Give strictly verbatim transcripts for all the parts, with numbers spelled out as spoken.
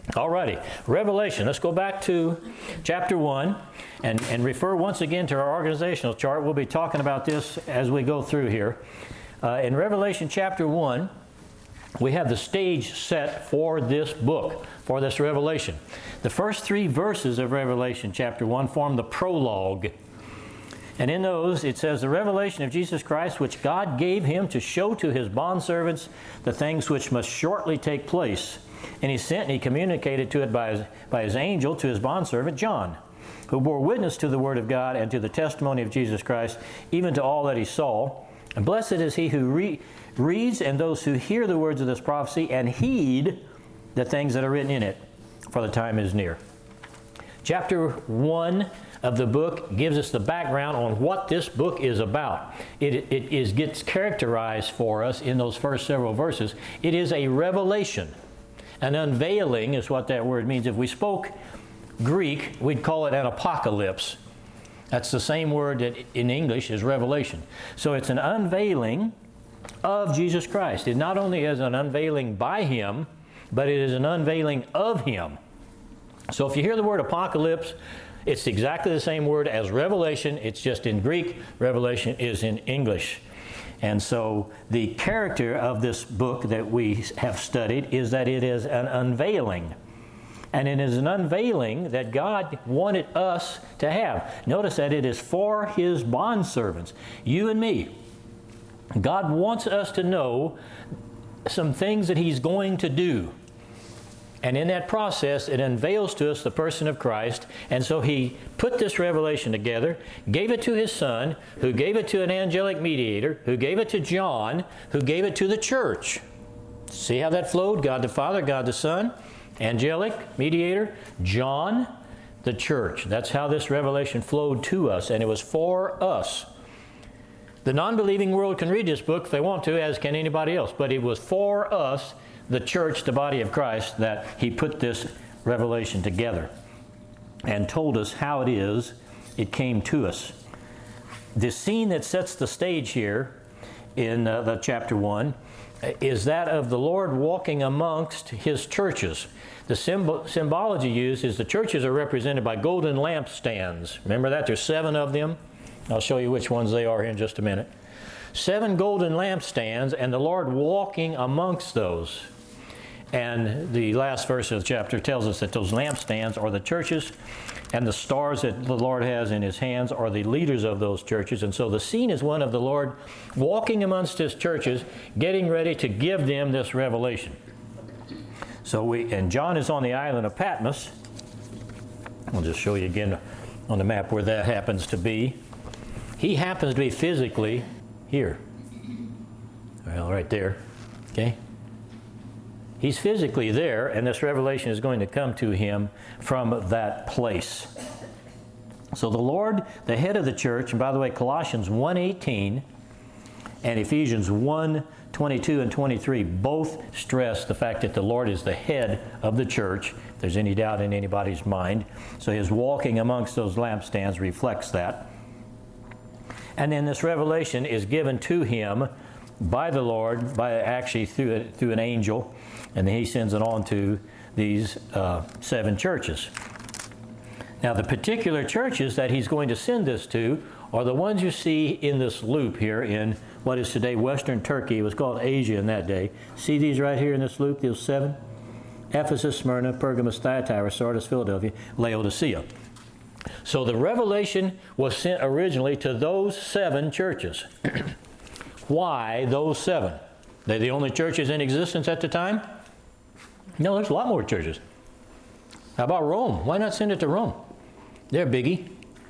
Alrighty, Revelation. Let's go back to chapter one and, and refer once again to our organizational chart. We'll be talking about this as we go through here. Uh, in Revelation chapter one, we have the stage set for this book, for this Revelation. The first three verses of Revelation chapter one form the prologue. And in those, it says, the revelation of Jesus Christ, which God gave him to show to his bondservants the things which must shortly take place. And he sent and he communicated to it by his, by his angel to his bondservant John, who bore witness to the word of God and to the testimony of Jesus Christ, even to all that he saw. And blessed is he who re- reads and those who hear the words of this prophecy and heed the things that are written in it, for the time is near. Chapter one of the book gives us the background on what this book is about. It, it is, gets characterized for us in those first several verses. It is a revelation. An unveiling is what that word means. If we spoke Greek, we'd call it an apocalypse. That's the same word that in English is revelation. So it's an unveiling of Jesus Christ. It not only is an unveiling by him, but it is an unveiling of him. So if you hear the word apocalypse, it's exactly the same word as revelation. It's just in Greek. Revelation is in English. And so the character of this book that we have studied is that it is an unveiling. And it is an unveiling that God wanted us to have. Notice that it is for his bondservants, you and me. God wants us to know some things that he's going to do. And in that process, it unveils to us the person of Christ. And so he put this revelation together, gave it to his Son, who gave it to an angelic mediator, who gave it to John, who gave it to the church. See how that flowed? God the Father, God the Son, angelic mediator, John, the church. That's how this revelation flowed to us, and it was for us. The non-believing world can read this book if they want to, as can anybody else. But it was for us, the church, the body of Christ, that he put this revelation together and told us how it is it came to us. The scene that sets the stage here in uh, the chapter one is that of the Lord walking amongst his churches. The symbol, symbology used is the churches are represented by golden lampstands. Remember that? There's seven of them. I'll show you which ones they are here in just a minute. Seven golden lampstands, and the Lord walking amongst those. And the last verse of the chapter tells us that those lampstands are the churches, and the stars that the Lord has in his hands are the leaders of those churches. And so the scene is one of the Lord walking amongst his churches, getting ready to give them this revelation. So we, and John is on the island of Patmos. I'll just show you again on the map where that happens to be. He happens to be physically here. Well, right there. Okay? He's physically there, and this revelation is going to come to him from that place. So the Lord, the head of the church, and by the way, Colossians one eighteen and Ephesians one twenty-two and twenty-three both stress the fact that the Lord is the head of the church, if there's any doubt in anybody's mind. So his walking amongst those lampstands reflects that. And then this revelation is given to him by the Lord, by actually through, a, through an angel, and then he sends it on to these uh, seven churches. Now, the particular churches that he's going to send this to are the ones you see in this loop here in what is today Western Turkey. It was called Asia in that day. See these right here in this loop, those seven? Ephesus, Smyrna, Pergamos, Thyatira, Sardis, Philadelphia, Laodicea. So the revelation was sent originally to those seven churches. Why those seven? They're the only churches in existence at the time? No, there's a lot more churches. How about Rome? Why not send it to Rome? They're biggie.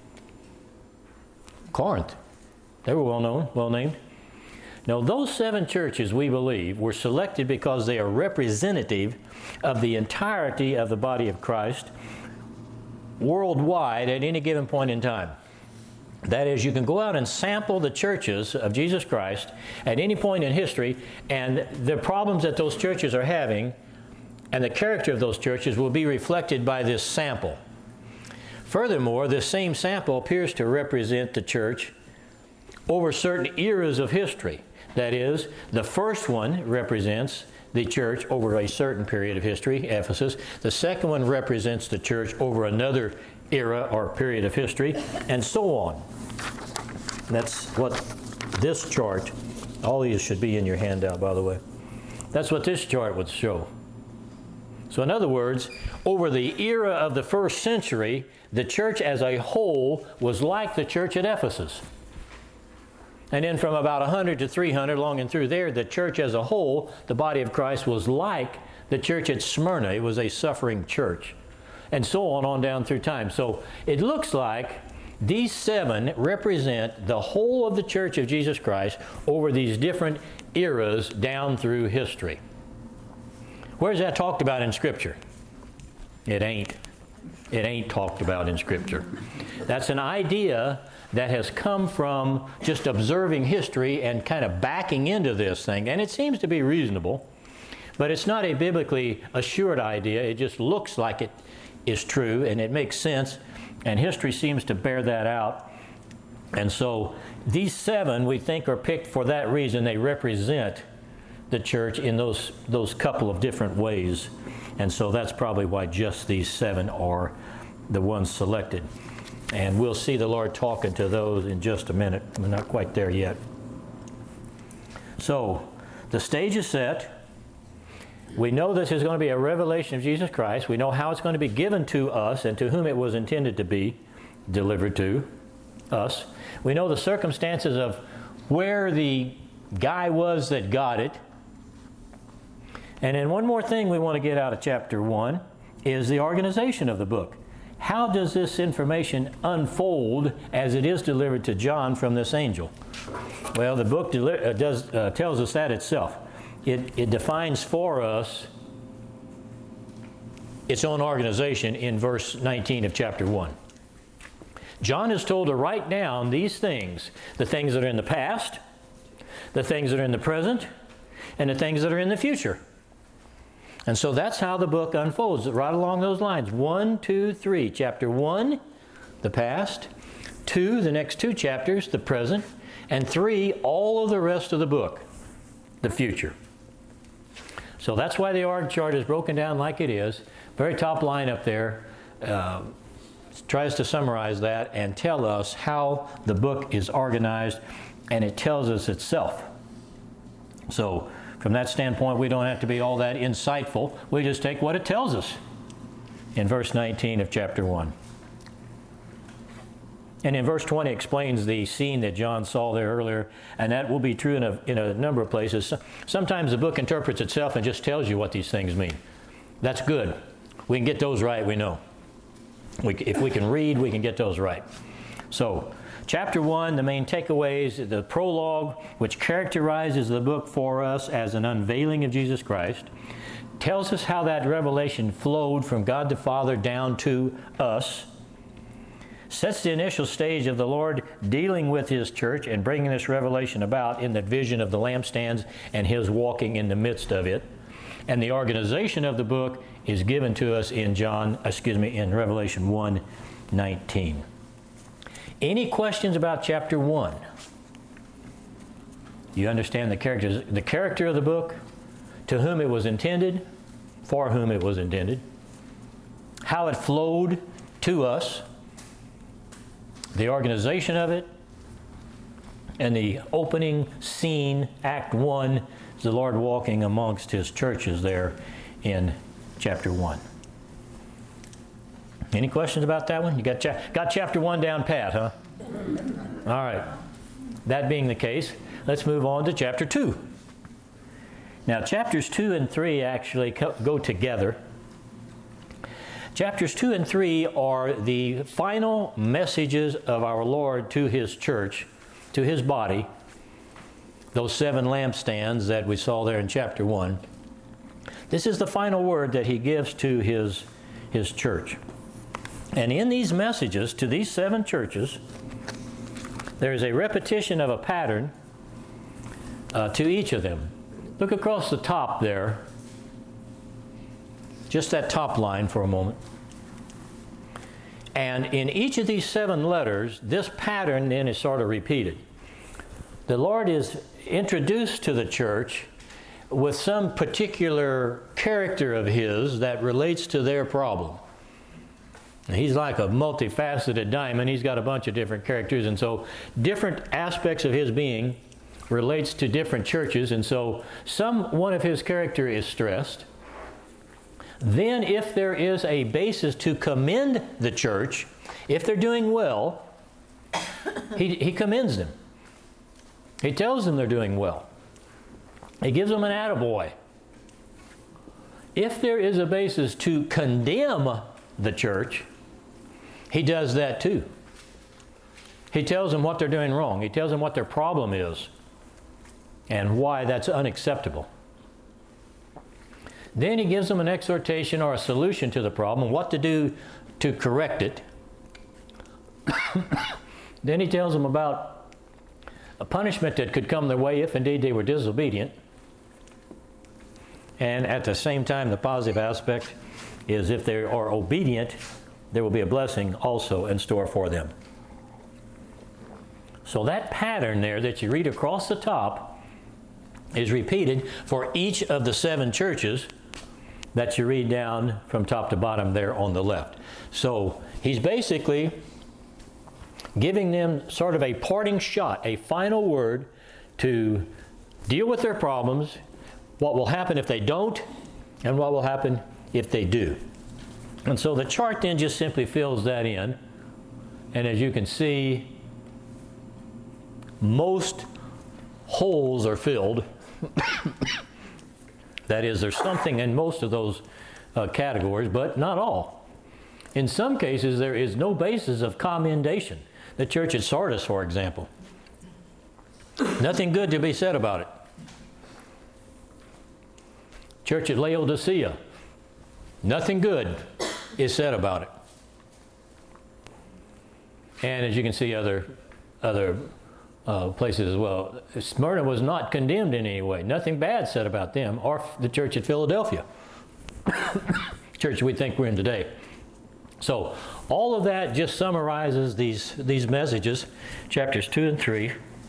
Corinth. They were well known, well named. Now, those seven churches, we believe, were selected because they are representative of the entirety of the body of Christ worldwide at any given point in time. That is, you can go out and sample the churches of Jesus Christ at any point in history, and the problems that those churches are having and the character of those churches will be reflected by this sample. Furthermore, this same sample appears to represent the church over certain eras of history. That is, the first one represents the church over a certain period of history, Ephesus. The second one represents the church over another era or period of history, and so on. That's what this chart, all these should be in your handout, by the way. That's what this chart would show. So in other words, over the era of the first century, the church as a whole was like the church at Ephesus. And then from about one hundred to three hundred, along and through there, the church as a whole, the body of Christ, was like the church at Smyrna. It was a suffering church. And so on, on down through time. So it looks like these seven represent the whole of the church of Jesus Christ over these different eras down through history. Where's that talked about in Scripture? It ain't. It ain't talked about in Scripture. That's an idea that has come from just observing history and kind of backing into this thing. And it seems to be reasonable, but it's not a biblically assured idea. It just looks like it is true, and it makes sense, and history seems to bear that out. And so these seven, we think, are picked for that reason. They represent the church in those, those couple of different ways. And so that's probably why just these seven are the ones selected. And we'll see the Lord talking to those in just a minute. We're not quite there yet. So the stage is set. We know this is going to be a revelation of Jesus Christ. We know how it's going to be given to us and to whom it was intended to be delivered to us. We know the circumstances of where the guy was that got it. And then one more thing we want to get out of chapter one is the organization of the book. How does this information unfold as it is delivered to John from this angel? Well, the book deli- uh, does, uh, tells us that itself. It, it defines for us its own organization in verse nineteen of chapter one. John is told to write down these things, the things that are in the past, the things that are in the present, and the things that are in the future. And so that's how the book unfolds, right along those lines. One, two, three. Chapter one, the past. Two, the next two chapters, the present. And three, all of the rest of the book, the future. So that's why the org chart is broken down like it is. Very top line up there uh, tries to summarize that and tell us how the book is organized, and it tells us itself. So from that standpoint, we don't have to be all that insightful. We just take what it tells us in verse nineteen of chapter one. And in verse twenty explains the scene that John saw there earlier, and that will be true in a, in a number of places. Sometimes the book interprets itself and just tells you what these things mean. That's good. We can get those right, we know. We, if we can read, we can get those right. So, chapter one, the main takeaways, the prologue, which characterizes the book for us as an unveiling of Jesus Christ, tells us how that revelation flowed from God the Father down to us, sets the initial stage of the Lord dealing with His church and bringing this revelation about in the vision of the lampstands and His walking in the midst of it. And the organization of the book is given to us in John, excuse me, in Revelation one nineteen. Any questions about chapter one? You understand the characters, the character of the book, to whom it was intended, for whom it was intended, how it flowed to us, the organization of it, and the opening scene, Act one, is the Lord walking amongst His churches there in chapter one. Any questions about that one? You got, cha- got chapter one down pat, huh? All right. That being the case, let's move on to chapter two. Now, chapters two and three actually co- go together. Chapters two and three are the final messages of our Lord to His church, to His body, those seven lampstands that we saw there in chapter one. This is the final word that He gives to His, His church. And in these messages to these seven churches, there is a repetition of a pattern uh, to each of them. Look across the top there. Just that top line for a moment. And in each of these seven letters, this pattern then is sort of repeated. The Lord is introduced to the church with some particular character of his that relates to their problem. He's like a multifaceted diamond. He's got a bunch of different characters, and so different aspects of his being relates to different churches, and so some one of his character is stressed. Then if there is a basis to commend the church, if they're doing well, he, he commends them. He tells them they're doing well. He gives them an attaboy. If there is a basis to condemn the church, he does that too. He tells them what they're doing wrong. He tells them what their problem is and why that's unacceptable. Then he gives them an exhortation or a solution to the problem, what to do to correct it. Then he tells them about a punishment that could come their way if indeed they were disobedient. And at the same time, the positive aspect is if they are obedient, there will be a blessing also in store for them. So that pattern there that you read across the top is repeated for each of the seven churches that you read down from top to bottom there on the left. So he's basically giving them sort of a parting shot, a final word to deal with their problems, what will happen if they don't, and what will happen if they do. And so the chart then just simply fills that in. And as you can see, most holes are filled. That is, there's something in most of those uh, categories, but not all. In some cases, there is no basis of commendation. The church at Sardis, for example. Nothing good to be said about it. Church at Laodicea. Nothing good is said about it. And as you can see, other, other uh, places as well. Smyrna was not condemned in any way. Nothing bad said about them, or the church at Philadelphia. Church we think we're in today. So all of that just summarizes these, these messages, chapters two and three,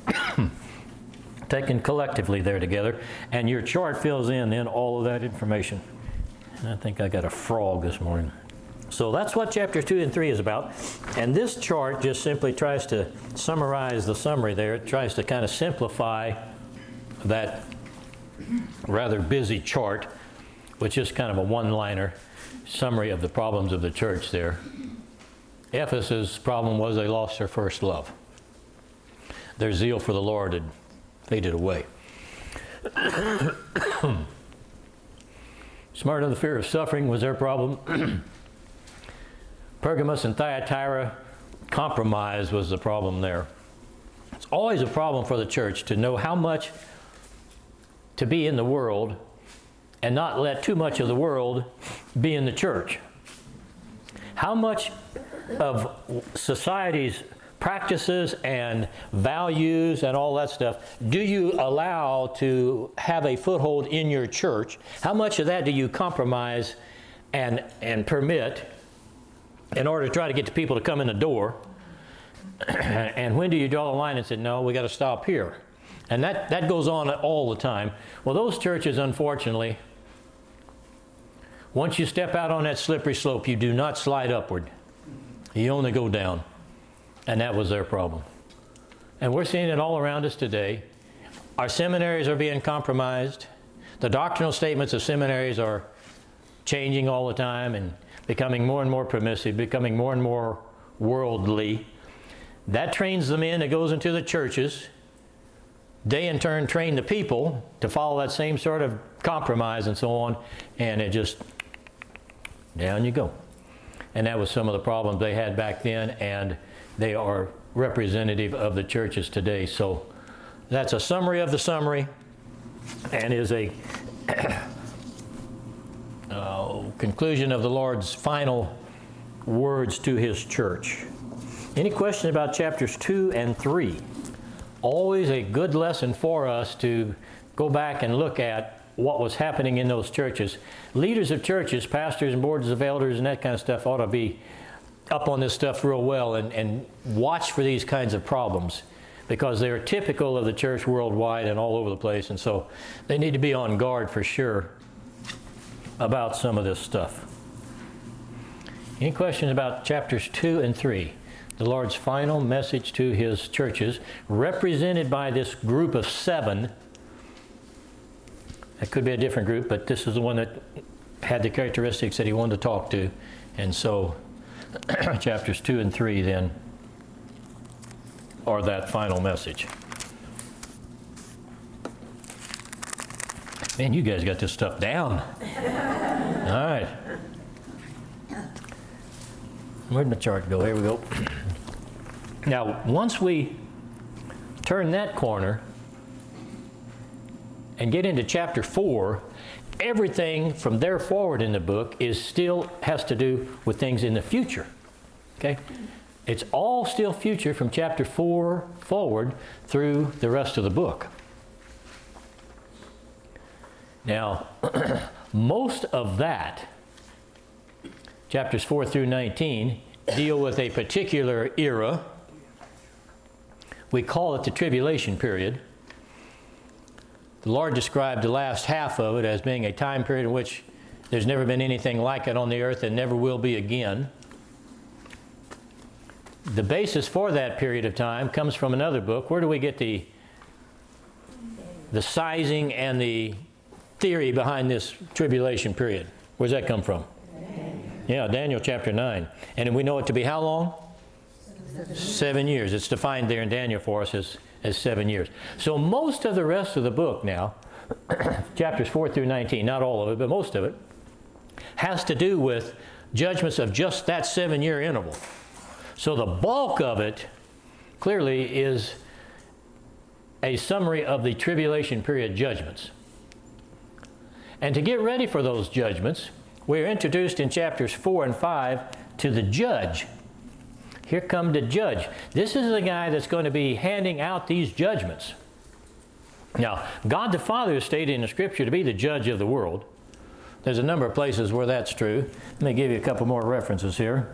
taken collectively there together, and your chart fills in then all of that information. And I think I got a frog this morning. So that's what chapters two and three is about. And this chart just simply tries to summarize the summary there. It tries to kind of simplify that rather busy chart, which is kind of a one-liner summary of the problems of the church there. Ephesus' problem was they lost their first love. Their zeal for the Lord had faded away. Smyrna, the fear of suffering was their problem. Pergamos and Thyatira, compromise was the problem there. It's always a problem for the church to know how much to be in the world and not let too much of the world be in the church. How much of society's practices and values and all that stuff do you allow to have a foothold in your church? How much of that do you compromise and, and permit in order to try to get the people to come in the door? And when do you draw the line and say, no, we got to stop here? And that, that goes on all the time. Well, those churches, unfortunately, once you step out on that slippery slope, you do not slide upward. You only go down. And that was their problem. And we're seeing it all around us today. Our seminaries are being compromised. The doctrinal statements of seminaries are changing all the time and becoming more and more permissive, becoming more and more worldly. That trains the men that goes into the churches. They in turn train the people to follow that same sort of compromise and so on, and it just, down you go. And that was some of the problems they had back then, and they are representative of the churches today. So that's a summary of the summary, and is a uh, conclusion of the Lord's final words to His church. Any question about chapters two and three? Always a good lesson for us to go back and look at what was happening in those churches. Leaders of churches, pastors and boards of elders and that kind of stuff ought to be up on this stuff real well and, and watch for these kinds of problems, because they're typical of the church worldwide and all over the place, and so they need to be on guard for sure about some of this stuff. Any questions about chapters two and three? The Lord's final message to his churches, represented by this group of seven. It could be a different group, but this is the one that had the characteristics that he wanted to talk to. And so chapters two and three then are that final message. Man, you guys got this stuff down. All right. Where'd the chart go? Here we go. Now, once we turn that corner and get into chapter four, everything from there forward in the book is still has to do with things in the future. Okay? It's all still future from chapter four forward through the rest of the book. Now, most of that, chapters four through nineteen, deal with a particular era. We call it the tribulation period. The Lord described the last half of it as being a time period in which there's never been anything like it on the earth and never will be again. The basis for that period of time comes from another book. Where do we get the, the sizing and the theory behind this tribulation period? Where's that come from? Yeah, Daniel chapter nine. And we know it to be how long? Seven, seven years. It's defined there in Daniel for us as, as seven years. So most of the rest of the book now, chapters four through nineteen, not all of it, but most of it, has to do with judgments of just that seven-year interval. So the bulk of it clearly is a summary of the tribulation period judgments. And to get ready for those judgments, we're introduced in chapters four and five to the judge. Here come the judge. This is the guy that's going to be handing out these judgments. Now, God the Father is stated in the Scripture to be the judge of the world. There's a number of places where that's true. Let me give you a couple more references here,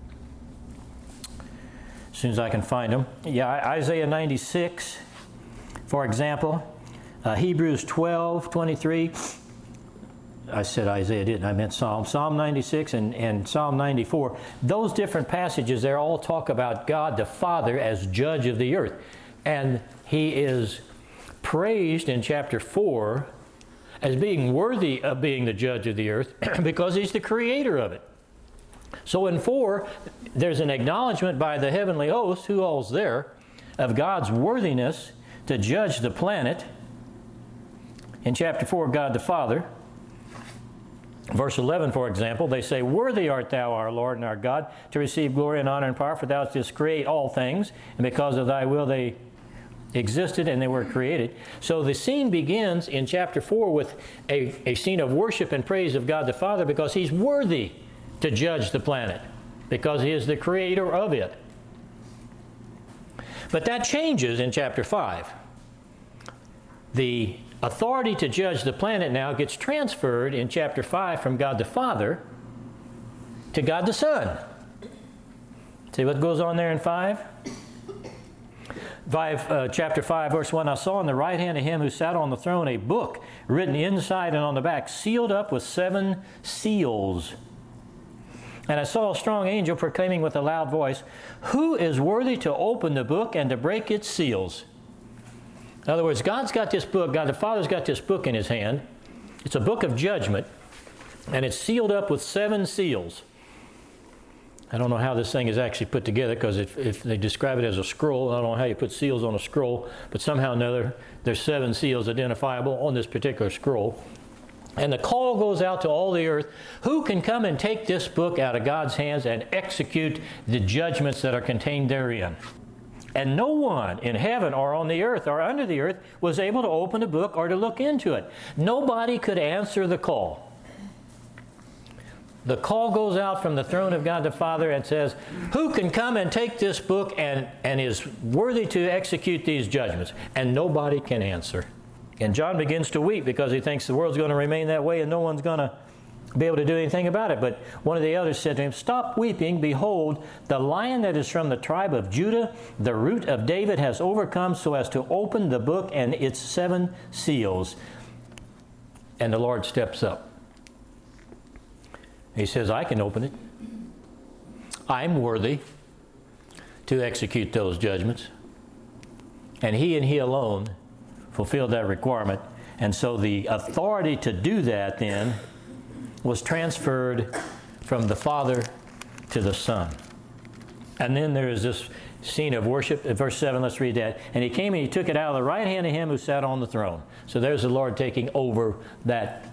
as soon as I can find them. Yeah, Isaiah ninety-six, for example. Uh, Hebrews twelve twenty-three. I said Isaiah, didn't I? I meant Psalm. Psalm ninety-six and, and Psalm ninety-four. Those different passages there all talk about God the Father as judge of the earth. And he is praised in chapter four as being worthy of being the judge of the earth because he's the creator of it. So in four, there's an acknowledgement by the heavenly host, who all's there, of God's worthiness to judge the planet. In chapter four, God the Father. Verse eleven, for example, they say, "Worthy art thou, our Lord and our God, to receive glory and honor and power, for thou didst create all things, and because of thy will they existed and they were created." So the scene begins in chapter four with a, a scene of worship and praise of God the Father because he's worthy to judge the planet, because he is the creator of it. But that changes in chapter five. The authority to judge the planet now gets transferred in chapter five from God the Father to God the Son. See what goes on there in five? Five, uh, chapter five, verse one, "I saw in the right hand of him who sat on the throne a book written inside and on the back, sealed up with seven seals. And I saw a strong angel proclaiming with a loud voice, 'Who is worthy to open the book and to break its seals?'" In other words, God's got this book, God the Father's got this book in his hand. It's a book of judgment, and it's sealed up with seven seals. I don't know how this thing is actually put together, because if, if they describe it as a scroll, I don't know how you put seals on a scroll, but somehow or another, there's seven seals identifiable on this particular scroll. And the call goes out to all the earth, who can come and take this book out of God's hands and execute the judgments that are contained therein? And no one in heaven or on the earth or under the earth was able to open the book or to look into it. Nobody could answer the call. The call goes out from the throne of God the Father and says, who can come and take this book and, and is worthy to execute these judgments? And nobody can answer. And John begins to weep because he thinks the world's going to remain that way and no one's going to be able to do anything about it. But one of the elders said to him, "Stop weeping. Behold, the Lion that is from the tribe of Judah, the root of David, has overcome so as to open the book and its seven seals." And the Lord steps up. He says, "I can open it. I'm worthy to execute those judgments." And he and he alone fulfilled that requirement. And so the authority to do that then was transferred from the Father to the Son. And then there is this scene of worship. In verse seven, let's read that. "And he came and he took it out of the right hand of him who sat on the throne." So there's the Lord taking over that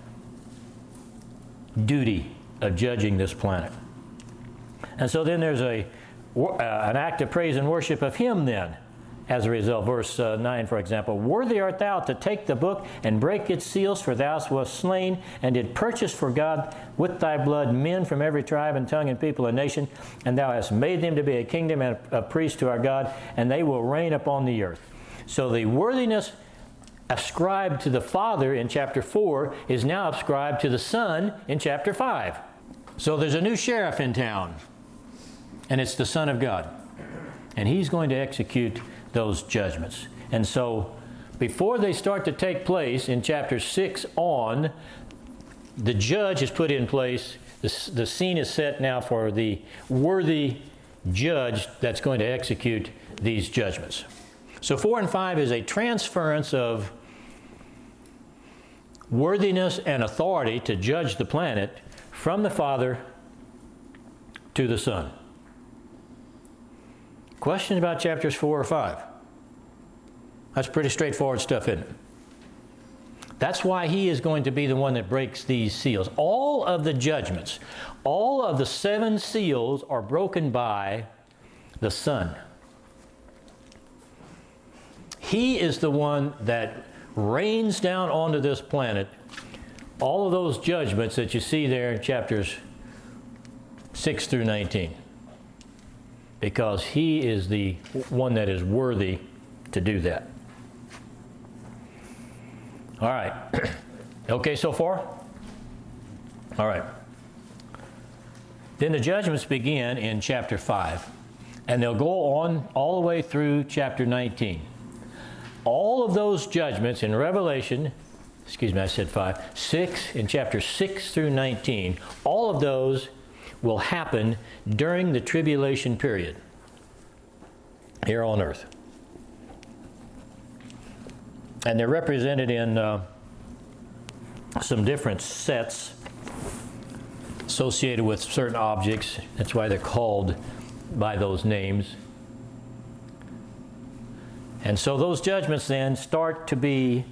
duty of judging this planet. And so then there's a uh, an act of praise and worship of him then. As a result, verse uh, nine, for example, "Worthy art thou to take the book and break its seals, for thou wast slain and did purchase for God with thy blood men from every tribe and tongue and people and nation, and thou hast made them to be a kingdom and a priest to our God, and they will reign upon the earth." So the worthiness ascribed to the Father in chapter four is now ascribed to the Son in chapter five. So there's a new sheriff in town, and it's the Son of God, and he's going to execute those judgments. And so before they start to take place in chapter six on, the judge is put in place. The, the scene is set now for the worthy judge that's going to execute these judgments. So four and five is a transference of worthiness and authority to judge the planet from the Father to the Son. Questions about chapters four or five? That's pretty straightforward stuff, isn't it? That's why he is going to be the one that breaks these seals. All of the judgments, all of the seven seals are broken by the Son. He is the one that rains down onto this planet all of those judgments that you see there in chapters six through nineteen. Because he is the one that is worthy to do that. All right. Okay so far? All right. Then the judgments begin in chapter five, and they'll go on all the way through chapter nineteen. All of those judgments in Revelation, excuse me, I said five, six, in chapter six through nineteen, all of those will happen during the tribulation period here on earth. And they're represented in uh, some different sets associated with certain objects. That's why they're called by those names. And so those judgments then start to be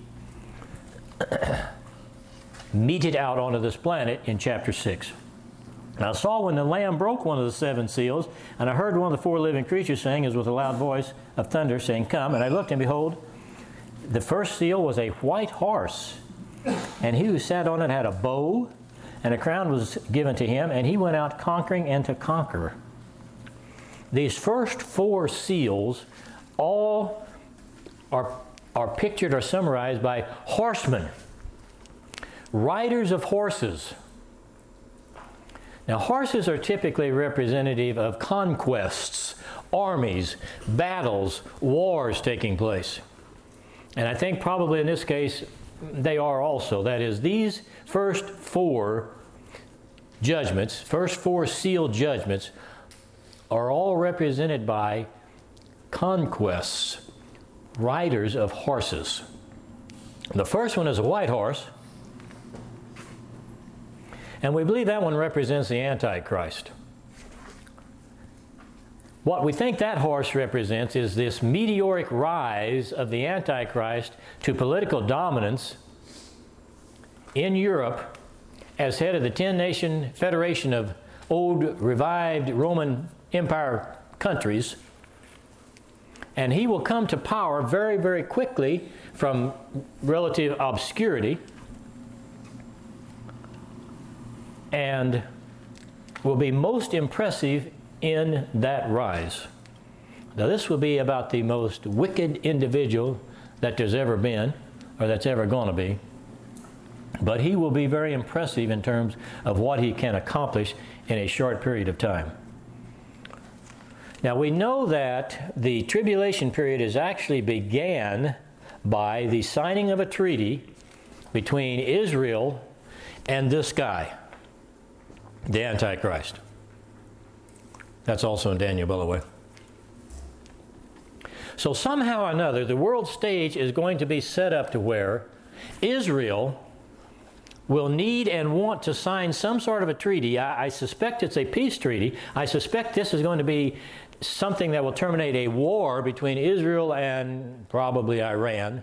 meted out onto this planet in chapter six. And I saw when the Lamb broke one of the seven seals, and I heard one of the four living creatures saying, as with a loud voice of thunder, saying, "Come." And I looked, and behold, the first seal was a white horse, and he who sat on it had a bow, and a crown was given to him, and he went out conquering and to conquer. These first four seals all are, are pictured or summarized by horsemen, riders of horses. Now, horses are typically representative of conquests, armies, battles, wars taking place. And I think probably in this case, they are also. That is, these first four judgments, first four sealed judgments, are all represented by conquests, riders of horses. The first one is a white horse, and we believe that one represents the Antichrist. What we think that horse represents is this meteoric rise of the Antichrist to political dominance in Europe as head of the ten-nation federation of old, revived Roman Empire countries. And he will come to power very, very quickly from relative obscurity, and will be most impressive in that rise. Now, this will be about the most wicked individual that there's ever been, or that's ever going to be. but he will be very impressive in terms of what he can accomplish in a short period of time. Now, we know that the tribulation period is actually began by the signing of a treaty between Israel and this guy, the Antichrist. That's also in Daniel, by the way. So somehow or another, the world stage is going to be set up to where Israel will need and want to sign some sort of a treaty. I, I suspect it's a peace treaty. I suspect this is going to be something that will terminate a war between Israel and probably Iran.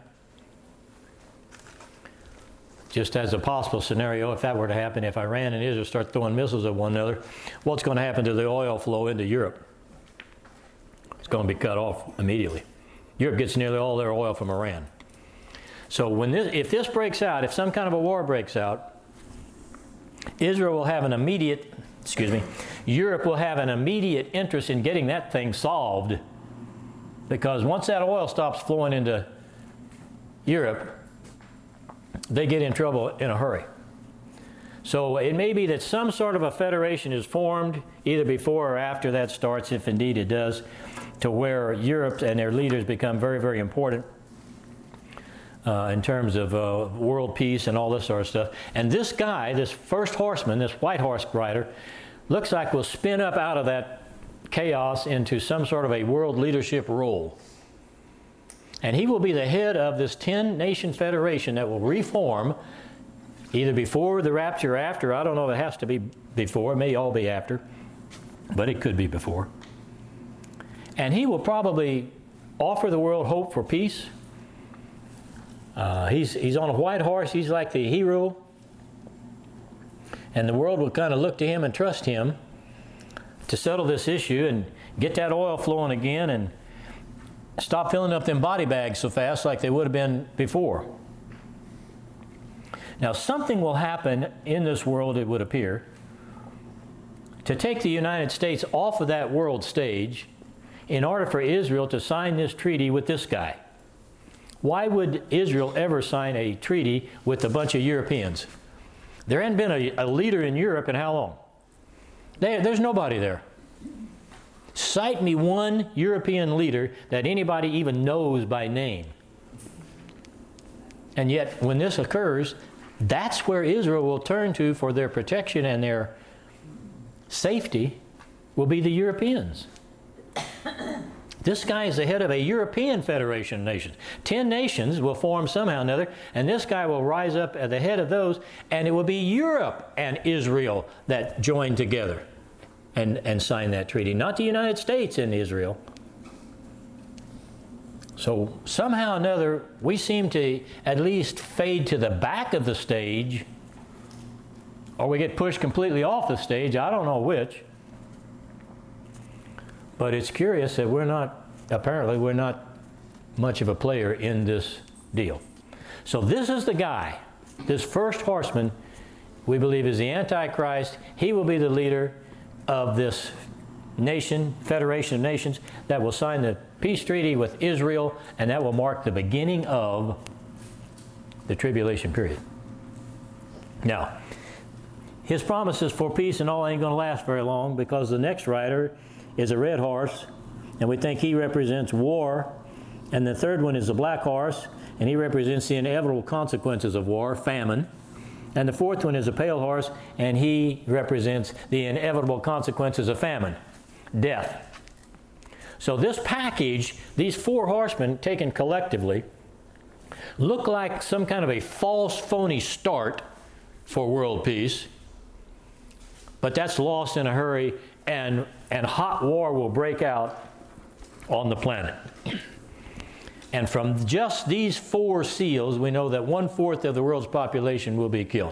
Just as a possible scenario, if that were to happen, if Iran and Israel start throwing missiles at one another, what's going to happen to the oil flow into Europe? It's going to be cut off immediately. Europe gets nearly all their oil from Iran. So when this, if this breaks out, if some kind of a war breaks out, Israel will have an immediate, excuse me, Europe will have an immediate interest in getting that thing solved, because once that oil stops flowing into Europe, they get in trouble in a hurry. So it may be that some sort of a federation is formed either before or after that starts, if indeed it does, to where Europe and their leaders become very, very important uh, in terms of uh, world peace and all this sort of stuff. And this guy, this first horseman, this white horse rider, looks like will spin up out of that chaos into some sort of a world leadership role. And he will be the head of this ten-nation federation that will reform either before the rapture or after. I don't know if it has to be before. It may all be after, but it could be before. And he will probably offer the world hope for peace. Uh, he's, he's on a white horse. He's like the hero. And the world will kind of look to him and trust him to settle this issue and get that oil flowing again and stop filling up them body bags so fast like they would have been before. Now, something will happen in this world, it would appear, to take the United States off of that world stage in order for Israel to sign this treaty with this guy. Why would Israel ever sign a treaty with a bunch of Europeans? There hadn't been a, a leader in Europe in how long? They, there's nobody there. Cite me one European leader that anybody even knows by name. And yet, when this occurs, that's where Israel will turn to for their protection and their safety, will be the Europeans. This guy is the head of a European federation of nations. Ten nations will form somehow or another, and this guy will rise up at the head of those, and it will be Europe and Israel that join together and, and sign that treaty, not the United States and Israel. So somehow or another, we seem to at least fade to the back of the stage, or we get pushed completely off the stage. I don't know which. But it's curious that we're not, apparently we're not much of a player in this deal. So this is the guy, this first horseman, we believe is the Antichrist. He will be the leader of this nation, federation of nations, that will sign the peace treaty with Israel, and that will mark the beginning of the tribulation period. Now, his promises for peace and all ain't going to last very long, because the next rider is a red horse, and we think he represents war. And the third one is a black horse, and he represents the inevitable consequences of war, famine. And the fourth one is a pale horse, and he represents the inevitable consequences of famine, death. So this package, these four horsemen taken collectively, look like some kind of a false, phony start for world peace, but that's lost in a hurry, and, and hot war will break out on the planet. And from just these four seals, we know that one-fourth of the world's population will be killed.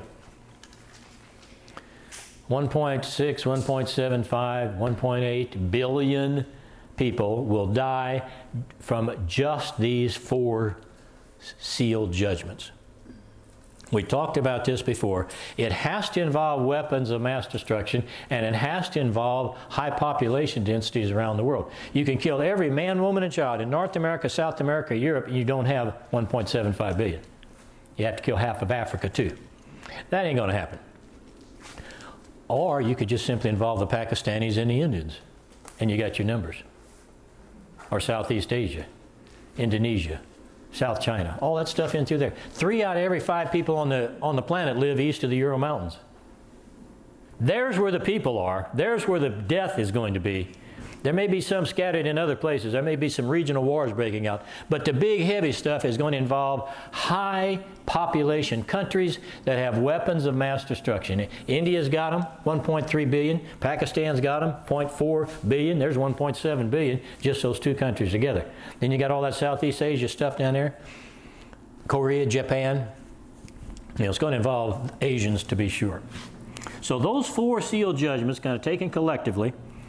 one point six, one point seven five, one point eight billion people will die from just these four sealed judgments. We talked about this before. It has to involve weapons of mass destruction, and it has to involve high population densities around the world. You can kill every man, woman, and child in North America, South America, Europe, and you don't have one point seven five billion. You have to kill half of Africa too. That ain't going to happen. Or you could just simply involve the Pakistanis and the Indians, and you got your numbers. Or Southeast Asia, Indonesia, South China, all that stuff in through there. Three out of every five people on the, on the planet live east of the Ural Mountains. There's where the people are. There's where the death is going to be. There may be some scattered in other places. There may be some regional wars breaking out. But the big, heavy stuff is going to involve high population countries that have weapons of mass destruction. India's got them, one point three billion. Pakistan's got them, zero point four billion. There's one point seven billion, just those two countries together. Then you got all that Southeast Asia stuff down there. Korea, Japan. You know, it's going to involve Asians to be sure. So those four seal judgments, kind of taken collectively,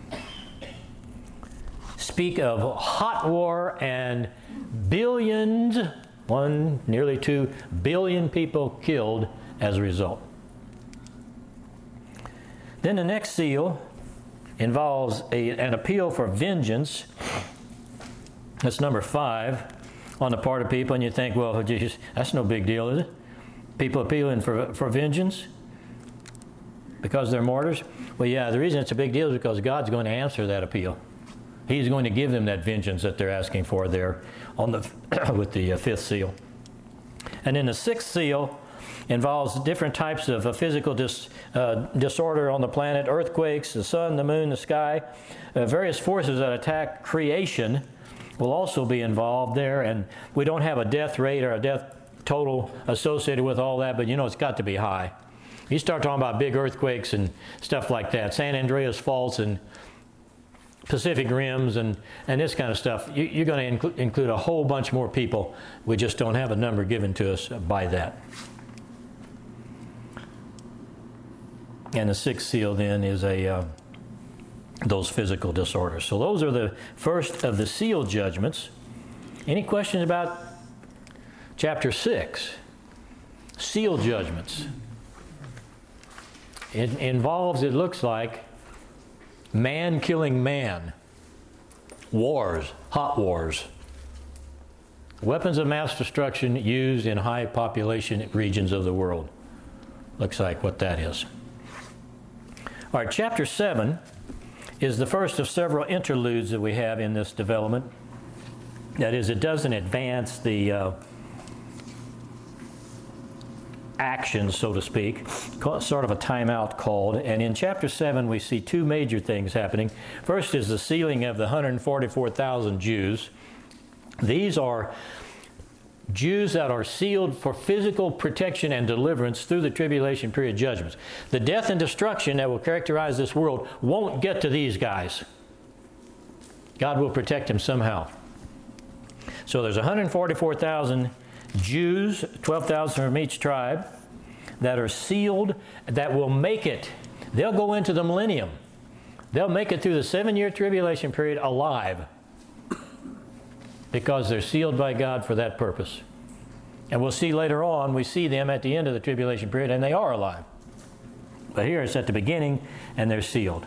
speak of hot war and billions, one, nearly two billion people killed as a result. Then the next seal involves a, an appeal for vengeance. That's number five on the part of people, and you think, well, geez, that's no big deal, is it? People appealing for, for vengeance because they're martyrs? Well, yeah, the reason it's a big deal is because God's going to answer that appeal. He's going to give them that vengeance that they're asking for there on the with the uh, fifth seal. And then the sixth seal involves different types of uh, physical dis, uh, disorder on the planet, earthquakes, the sun, the moon, the sky. Uh, various forces that attack creation will also be involved there. And we don't have a death rate or a death total associated with all that, but you know it's got to be high. You start talking about big earthquakes and stuff like that, San Andreas Faults and Pacific Rims and, and this kind of stuff, you, you're going to inclu- include a whole bunch more people. We just don't have a number given to us by that. And the sixth seal then is a uh, those physical disorders. So those are the first of the seal judgments. Any questions about chapter six? Seal judgments. It involves, it looks like, man killing man. Wars, hot wars. Weapons of mass destruction used in high population regions of the world. Looks like what that is. All right, chapter seven is the first of several interludes that we have in this development. That is, it doesn't advance the uh, action, so to speak, sort of a timeout called. And in chapter seven, we see two major things happening. First is the sealing of the one hundred forty-four thousand Jews. These are Jews that are sealed for physical protection and deliverance through the tribulation period judgments. The death and destruction that will characterize this world won't get to these guys. God will protect them somehow. So there's one hundred forty-four thousand Jews, twelve thousand from each tribe, that are sealed, that will make it. They'll go into the millennium. They'll make it through the seven-year tribulation period alive because they're sealed by God for that purpose. And we'll see later on, we see them at the end of the tribulation period, and they are alive. But here it's at the beginning, and they're sealed.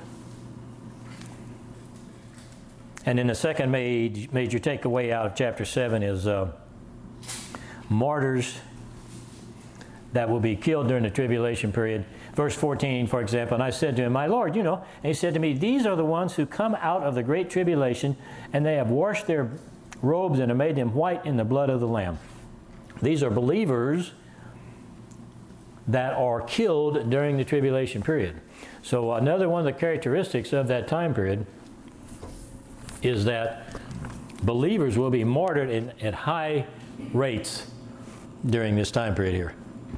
And then the second major, major takeaway out of chapter seven is uh, martyrs that will be killed during the tribulation period. Verse fourteen, for example, and I said to him, my Lord, you know, and he said to me, these are the ones who come out of the great tribulation, and they have washed their robes and have made them white in the blood of the Lamb. These are believers that are killed during the tribulation period. So another one of the characteristics of that time period is that believers will be martyred in, at high rates during this time period here.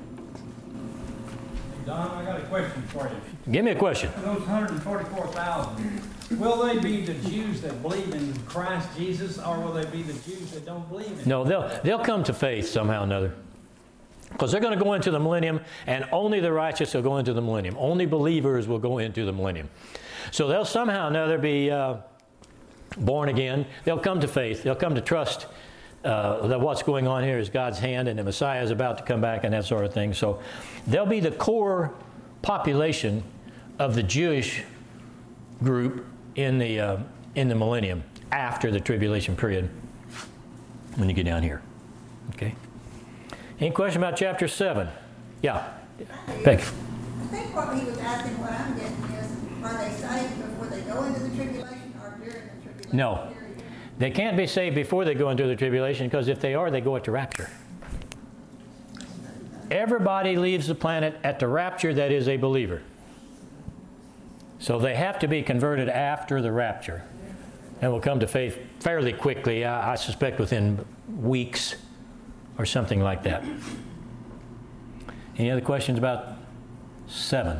Don, I got a question for you. Give me a question. Those one hundred forty-four thousand, will they be the Jews that believe in Christ Jesus, or will they be the Jews that don't believe in No, they'll, they'll come to faith somehow or another. Because they're going to go into the millennium, and only the righteous will go into the millennium. Only believers will go into the millennium. So they'll somehow or another be uh, born again. They'll come to faith. They'll come to trust uh, that what's going on here is God's hand, and the Messiah is about to come back, and that sort of thing. So they'll be the core population of the Jewish group in the uh, in the millennium after the tribulation period when you get down here. Okay. Any question about chapter seven? Yeah. Becky. I think what he was asking, what I'm getting is, are they saved before they go into the tribulation or during the tribulation? No. period? They can't be saved before they go into the tribulation, because if they are, they go at the rapture. Everybody leaves the planet at the rapture that is a believer. So they have to be converted after the rapture and will come to faith fairly quickly, I, I suspect within weeks or something like that. Any other questions about seven?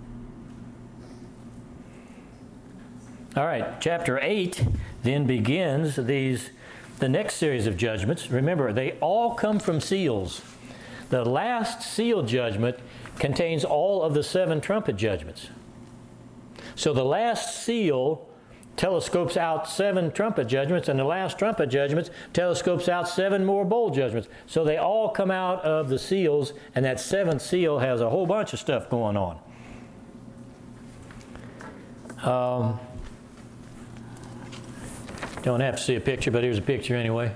All right, chapter eight then begins these the next series of judgments. Remember, they all come from seals. The last seal judgment contains all of the seven trumpet judgments. So the last seal telescopes out seven trumpet judgments, and the last trumpet judgments telescopes out seven more bowl judgments. So they all come out of the seals, and that seventh seal has a whole bunch of stuff going on. Um, don't have to see a picture, but here's a picture anyway.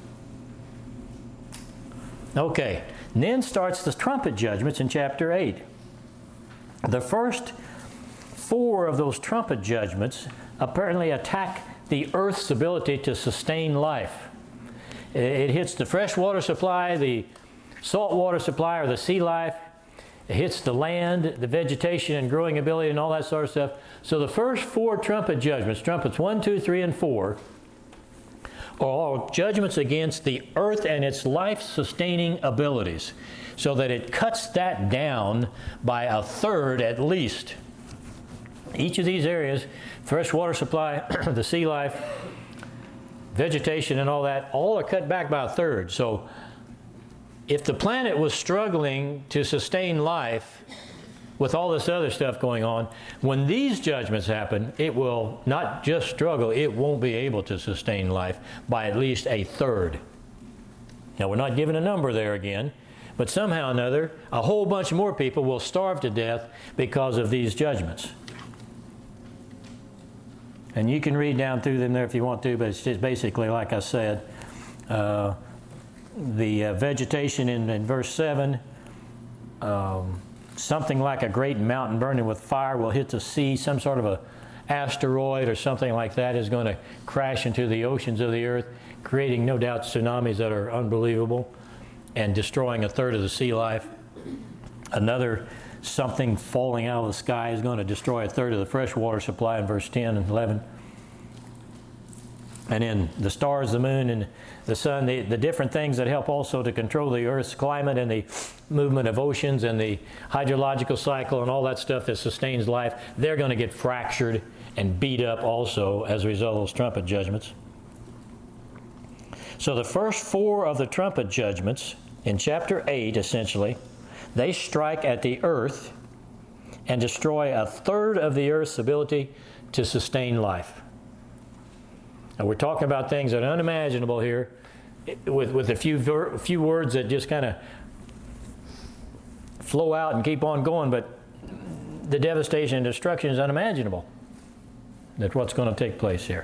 Okay, and then starts the trumpet judgments in chapter eight. The first four of those trumpet judgments apparently attack the earth's ability to sustain life. It hits the freshwater supply, the saltwater supply, or the sea life. It hits the land, the vegetation and growing ability and all that sort of stuff. So the first four trumpet judgments, trumpets one, two, three, and four, are all judgments against the earth and its life-sustaining abilities, so that it cuts that down by a third at least. Each of these areas, fresh water supply, the sea life, vegetation and all that, all are cut back by a third. So if the planet was struggling to sustain life with all this other stuff going on, when these judgments happen, it will not just struggle, it won't be able to sustain life by at least a third. Now, we're not given a number there again, but somehow or another, a whole bunch more people will starve to death because of these judgments. And you can read down through them there if you want to, but it's just basically, like I said, uh, the uh, vegetation in, in verse seven, um, something like a great mountain burning with fire will hit the sea. Some sort of a asteroid or something like that is going to crash into the oceans of the earth, creating no doubt tsunamis that are unbelievable and destroying a third of the sea life. Another something falling out of the sky is going to destroy a third of the freshwater supply in verse ten and eleven. And then the stars, the moon, and the sun, the, the different things that help also to control the Earth's climate and the movement of oceans and the hydrological cycle and all that stuff that sustains life, they're going to get fractured and beat up also as a result of those trumpet judgments. So the first four of the trumpet judgments in chapter eight, essentially, they strike at the earth and destroy a third of the earth's ability to sustain life. Now, we're talking about things that are unimaginable here with, with a few, ver- few words that just kind of flow out and keep on going, but the devastation and destruction is unimaginable. That's what's going to take place here.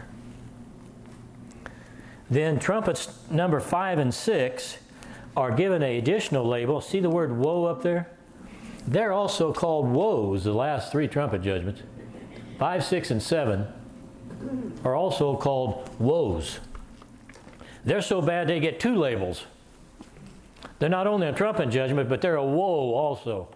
Then trumpets number five and six are given an additional label. See the word woe up there? They're also called woes, the last three trumpet judgments. Five, six, and seven are also called woes. They're so bad they get two labels. They're not only a trumpet judgment, but they're a woe also.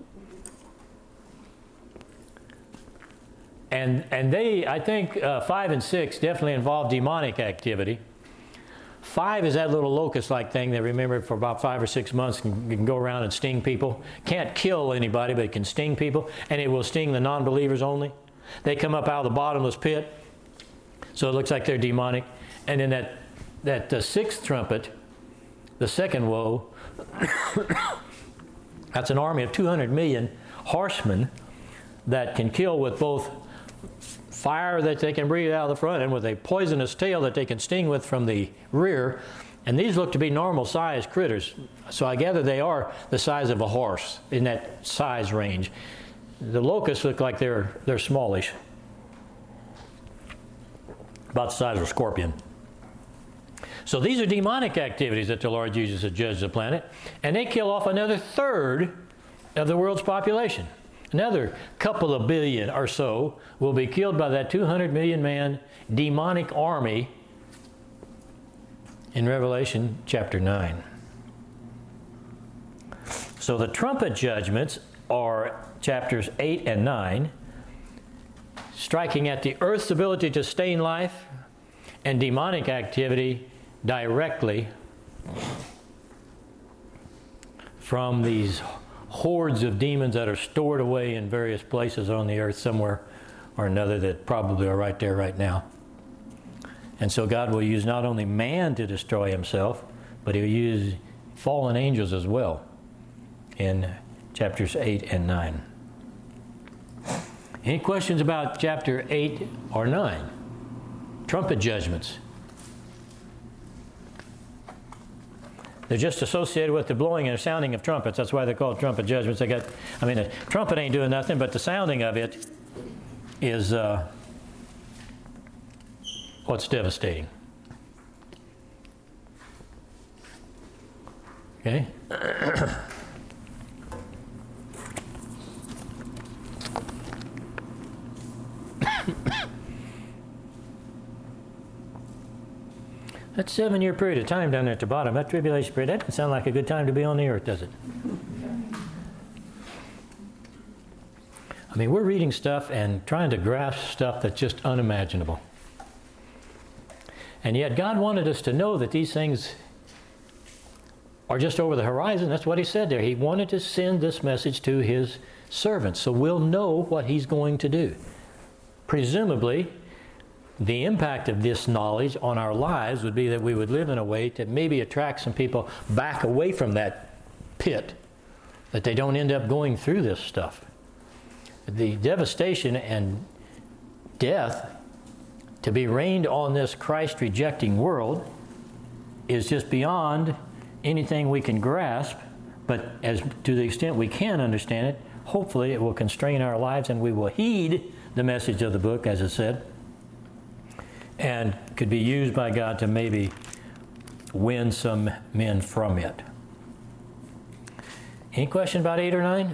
And and they, I think, uh, five and six definitely involve demonic activity. Five is that little locust-like thing that, remember, for about five or six months can, can go around and sting people. Can't kill anybody, but it can sting people, and it will sting the non-believers only. They come up out of the bottomless pit, so it looks like they're demonic. And then that that uh, sixth trumpet, the second woe, that's an army of two hundred million horsemen that can kill with both fire that they can breathe out of the front and with a poisonous tail that they can sting with from the rear. And these look to be normal-sized critters. So I gather they are the size of a horse in that size range. The locusts look like they're they're smallish, about the size of a scorpion. So these are demonic activities that the Lord uses to judge the planet, and they kill off another third of the world's population. Another couple of billion or so will be killed by that two hundred million man demonic army in Revelation chapter nine. So the trumpet judgments are chapters eight and nine, striking at the earth's ability to sustain life and demonic activity directly from these hordes of demons that are stored away in various places on the earth somewhere or another that probably are right there right now. And so God will use not only man to destroy himself, but he'll use fallen angels as well in chapters eight and nine. Any questions about chapter eight or nine? Trumpet judgments. They're just associated with the blowing and sounding of trumpets. That's why they're called trumpet judgments. They got, I mean, a trumpet ain't doing nothing, but the sounding of it is uh, what's devastating. Okay? That seven-year period of time down there at the bottom, that tribulation period, that doesn't sound like a good time to be on the earth, does it? I mean, we're reading stuff and trying to grasp stuff that's just unimaginable. And yet God wanted us to know that these things are just over the horizon. That's what he said there. He wanted to send this message to his servants, so we'll know what he's going to do. Presumably, the impact of this knowledge on our lives would be that we would live in a way to maybe attract some people back away from that pit, that they don't end up going through this stuff. The devastation and death to be rained on this Christ-rejecting world is just beyond anything we can grasp, but as to the extent we can understand it, hopefully it will constrain our lives and we will heed the message of the book, as it said, and could be used by God to maybe win some men from it. Any question about eight or nine?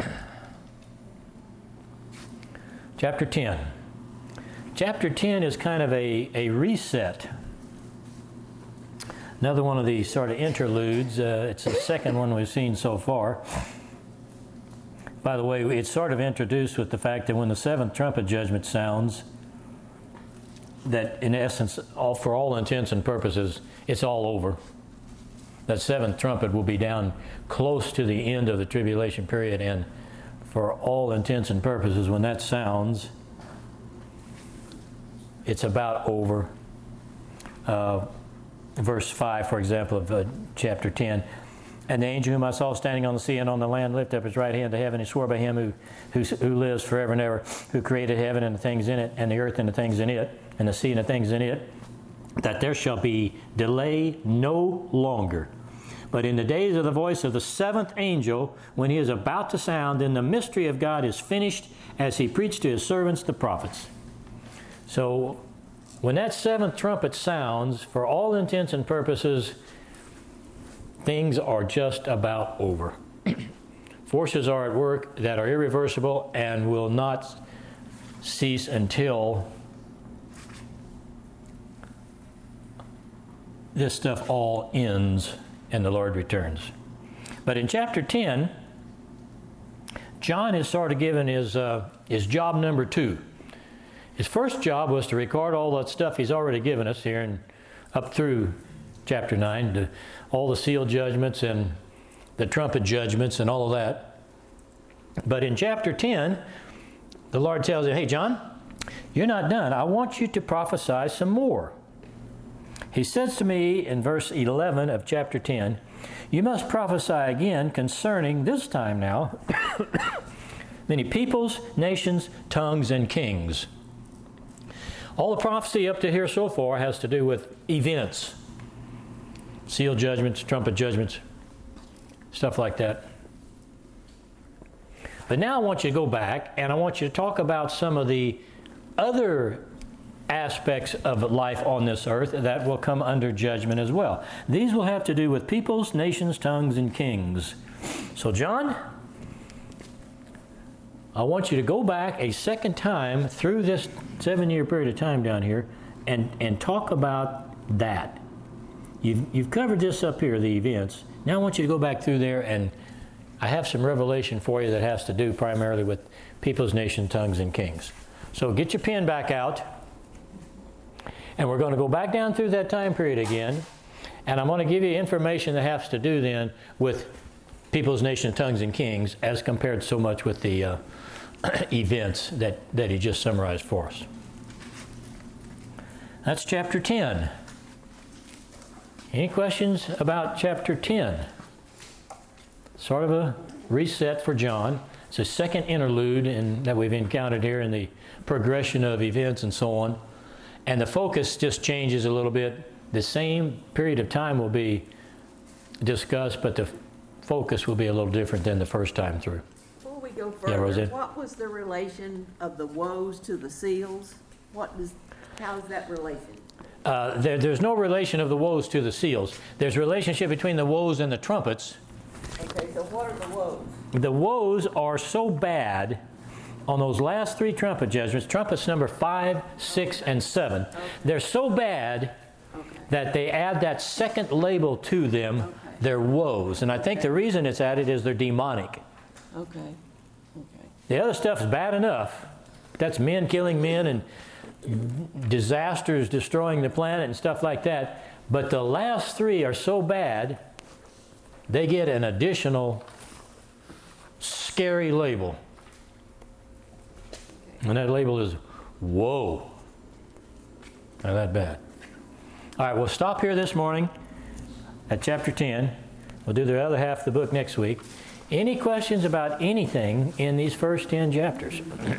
Chapter ten. Chapter ten is kind of a, a reset. Another one of these sort of interludes. Uh, it's the second one we've seen so far. By the way, it's sort of introduced with the fact that when the seventh trumpet judgment sounds, that in essence, all for all intents and purposes, it's all over. That seventh trumpet will be down close to the end of the tribulation period, and for all intents and purposes, when that sounds, it's about over. Uh, verse five, for example, of uh, chapter ten. And the angel whom I saw standing on the sea and on the land lifted up his right hand to heaven. He swore by him who, who, who lives forever and ever, who created heaven and the things in it, and the earth and the things in it, and the sea and the things in it, that there shall be delay no longer. But in the days of the voice of the seventh angel, when he is about to sound, then the mystery of God is finished, as he preached to his servants the prophets. So when that seventh trumpet sounds, for all intents and purposes, things are just about over. Forces are at work that are irreversible and will not cease until this stuff all ends and the Lord returns. But in chapter ten, John is sort of given his, uh, his job number two. His first job was to record all that stuff he's already given us here and up through chapter nine, to all the seal judgments and the trumpet judgments and all of that. But in chapter ten, the Lord tells him, hey, John, you're not done. I want you to prophesy some more. He says to me in verse eleven of chapter ten, you must prophesy again concerning, this time now, many peoples, nations, tongues, and kings. All the prophecy up to here so far has to do with events. Seal judgments, trumpet judgments, stuff like that. But now I want you to go back and I want you to talk about some of the other aspects of life on this earth that will come under judgment as well. These will have to do with peoples, nations, tongues, and kings. So John, I want you to go back a second time through this seven-year period of time down here and, and talk about that. You've, you've covered this up here, the events. Now I want you to go back through there, and I have some revelation for you that has to do primarily with peoples, nations, tongues, and kings. So get your pen back out, and we're going to go back down through that time period again, and I'm going to give you information that has to do then with peoples, nations, tongues, and kings as compared so much with the uh, events that, that he just summarized for us. That's chapter ten. Any questions about chapter ten? Sort of a reset for John. It's a second interlude in, that we've encountered here in the progression of events and so on. And the focus just changes a little bit. The same period of time will be discussed, but the focus will be a little different than the first time through. Before we go Yeah, further, Roseanne? what was the relation of the woes to the seals? What does, how is that relation? Uh, there, there's no relation of the woes to the seals. There's a relationship between the woes and the trumpets. Okay, so what are the woes? The woes are so bad on those last three trumpet judgments, trumpets number five, six, and seven. Okay. They're so bad okay. that they add that second label to them, okay. They're woes. And I think okay. the reason it's added is they're demonic. Okay. Okay. The other stuff's bad enough. That's men killing men and disasters destroying the planet and stuff like that. But the last three are so bad, they get an additional scary label. And that label is, whoa. Not that bad. All right, we'll stop here this morning at chapter ten. We'll do the other half of the book next week. Any questions about anything in these first ten chapters?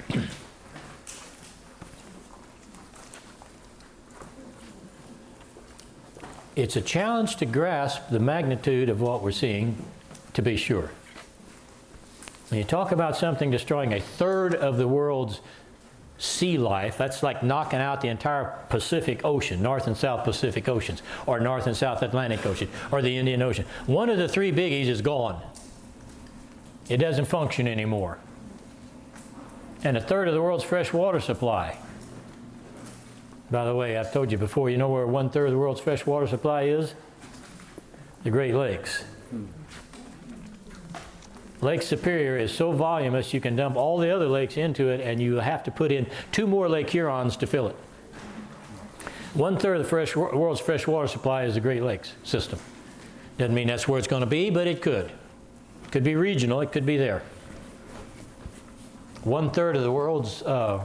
It's a challenge to grasp the magnitude of what we're seeing, to be sure. When you talk about something destroying a third of the world's sea life, that's like knocking out the entire Pacific Ocean, North and South Pacific Oceans, or North and South Atlantic Ocean, or the Indian Ocean. One of the three biggies is gone. It doesn't function anymore. And a third of the world's fresh water supply. By the way, I've told you before, you know where one third of the world's fresh water supply is? The Great Lakes. Lake Superior is so voluminous you can dump all the other lakes into it, and you have to put in two more Lake Hurons to fill it. One third of the fresh, world's fresh water supply is the Great Lakes system. Doesn't mean that's where it's going to be, but it could. It could be regional, it could be there. One third of the world's uh,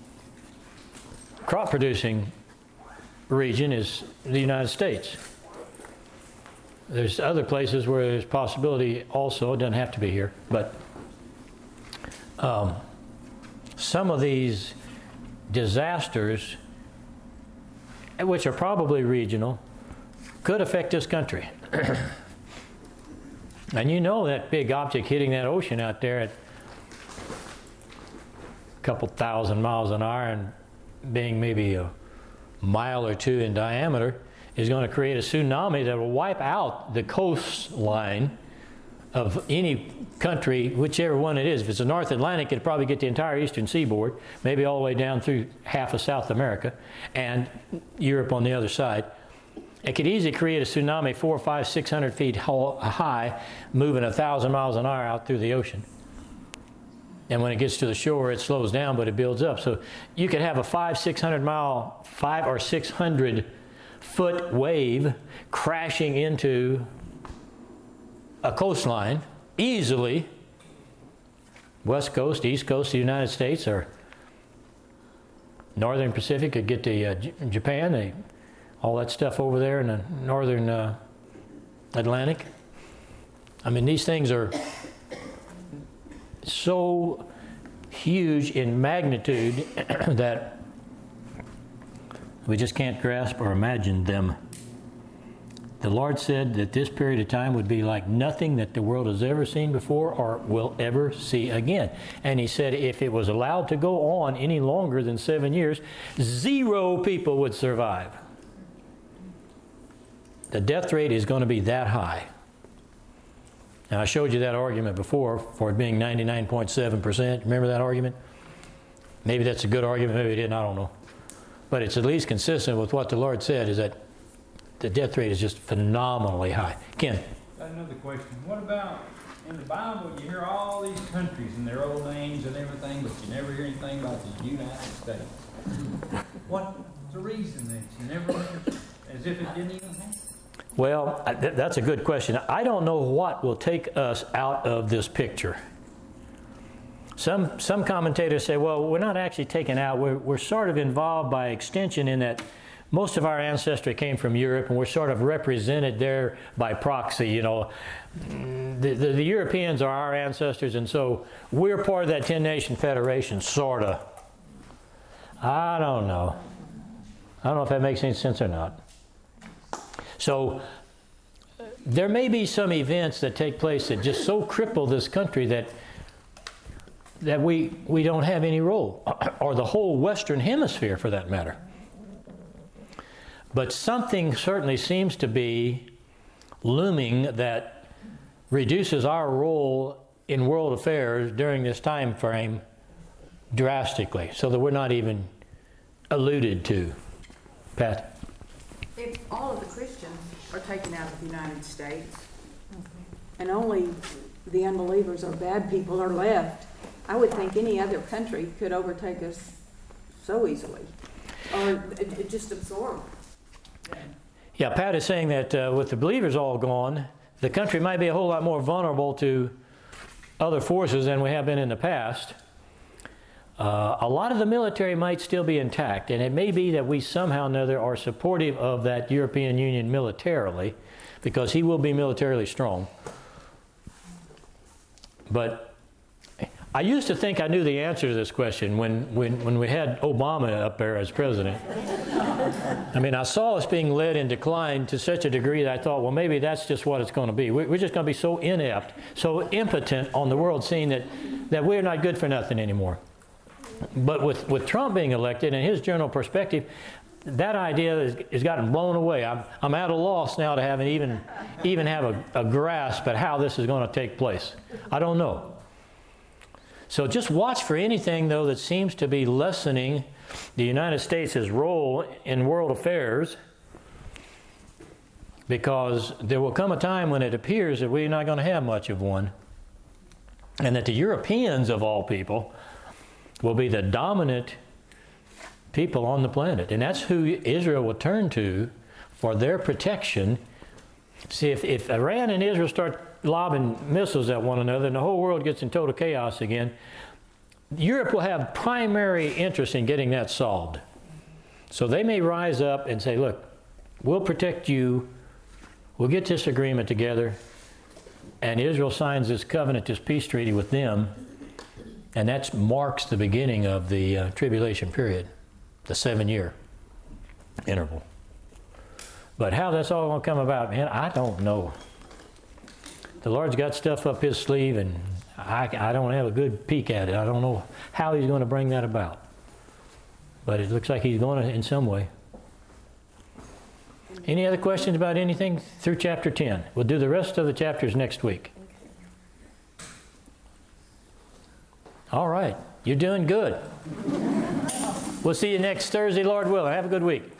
crop producing region is the United States. There's other places where there's possibility also, it doesn't have to be here, but um, some of these disasters, which are probably regional, could affect this country. And you know that big object hitting that ocean out there at a couple thousand miles an hour and being maybe a mile or two in diameter is going to create a tsunami that will wipe out the coastline of any country, whichever one it is. If it's the North Atlantic, it'll probably get the entire eastern seaboard, maybe all the way down through half of South America and Europe on the other side. It could easily create a tsunami four, five, six hundred feet high, moving a thousand miles an hour out through the ocean. And when it gets to the shore, it slows down, but it builds up. So you could have a five, six hundred mile, five or six hundred foot wave crashing into a coastline easily. West Coast, East Coast of the United States, or Northern Pacific could get to uh, J- Japan, they, all that stuff over there in the Northern uh, Atlantic. I mean, these things are so huge in magnitude that we just can't grasp or imagine them. The Lord said that this period of time would be like nothing that the world has ever seen before or will ever see again. And he said if it was allowed to go on any longer than seven years, zero people would survive. The death rate is going to be that high. Now, I showed you that argument before for it being ninety-nine point seven percent. Remember that argument? Maybe that's a good argument, maybe it didn't, I don't know. But it's at least consistent with what the Lord said, is that the death rate is just phenomenally high. Ken? Got another question. What about, in the Bible, you hear all these countries and their old names and everything, but you never hear anything about the United States. What's the reason that you never heard, as if it didn't even happen? Well, I- th- that's a good question. I don't know what will take us out of this picture. Some some commentators say, well, we're not actually taken out. We're, we're sort of involved by extension in that most of our ancestry came from Europe, and we're sort of represented there by proxy. You know, the, the, the Europeans are our ancestors, and so we're part of that ten-nation federation, sort of. I don't know. I don't know if that makes any sense or not. So there may be some events that take place that just so cripple this country that that we, we don't have any role, or the whole Western Hemisphere for that matter. But something certainly seems to be looming that reduces our role in world affairs during this time frame drastically, so that we're not even alluded to. Pat? If all of the Christians are taken out of the United States, and only the unbelievers or bad people are left, I would think any other country could overtake us so easily, or it, it just absorb. Yeah, Pat is saying that uh, with the believers all gone, the country might be a whole lot more vulnerable to other forces than we have been in the past. Uh, a lot of the military might still be intact, and it may be that we somehow or another are supportive of that European Union militarily, because he will be militarily strong. But I used to think I knew the answer to this question when, when, when we had Obama up there as president. I mean, I saw us being led in decline to such a degree that I thought, well, maybe that's just what it's going to be. We're just going to be so inept, so impotent on the world scene that, that we're not good for nothing anymore. But with, with Trump being elected and his general perspective, that idea has, has gotten blown away. I'm, I'm at a loss now to have an even, even have a, a grasp at how this is going to take place. I don't know. So just watch for anything, though, that seems to be lessening the United States' role in world affairs, because there will come a time when it appears that we're not going to have much of one, and that the Europeans, of all people, will be the dominant people on the planet. And that's who Israel will turn to for their protection. See, if, if Iran and Israel start lobbing missiles at one another and the whole world gets in total chaos again, Europe will have primary interest in getting that solved. So they may rise up and say, look, we'll protect you, we'll get this agreement together, and Israel signs this covenant, this peace treaty with them, and that marks the beginning of the uh, tribulation period, the seven-year interval. But how that's all going to come about, man, I don't know. The Lord's got stuff up his sleeve, and I, I don't have a good peek at it. I don't know how he's going to bring that about. But it looks like he's going to in some way. Any other questions about anything through chapter ten? We'll do the rest of the chapters next week. All right. You're doing good. We'll see you next Thursday, Lord willing. Have a good week.